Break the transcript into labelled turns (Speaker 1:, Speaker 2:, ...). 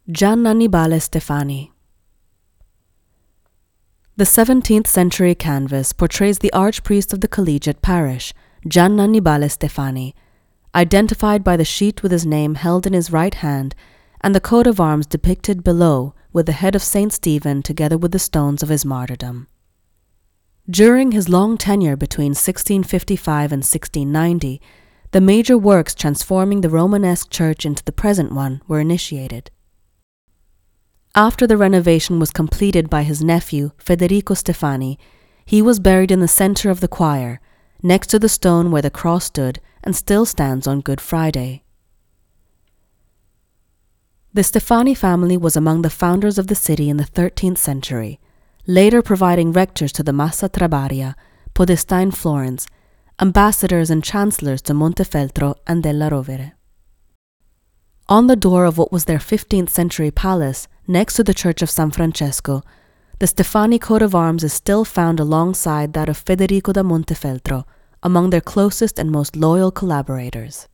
Speaker 1: Giannannibale Stefani. The 17th century canvas portrays the archpriest of the collegiate parish, Giannannibale Stefani, identified by the sheet with his name held in his right hand and the coat of arms depicted below with the head of Saint Stephen together with the stones of his martyrdom. During his long tenure between 1655 and 1690, the major works transforming the Romanesque church into the present one were initiated. After the renovation was completed by his nephew, Federico Stefani, he was buried in the center of the choir, next to the stone where the cross stood and still stands on Good Friday. The Stefani family was among the founders of the city in the 13th century, later providing rectors to the Massa Trabaria, Podestà in Florence, ambassadors and chancellors to Montefeltro and Della Rovere. On the door of what was their 15th century palace, next to the church of San Francesco, the Stefani coat of arms is still found alongside that of Federico da Montefeltro, among their closest and most loyal collaborators.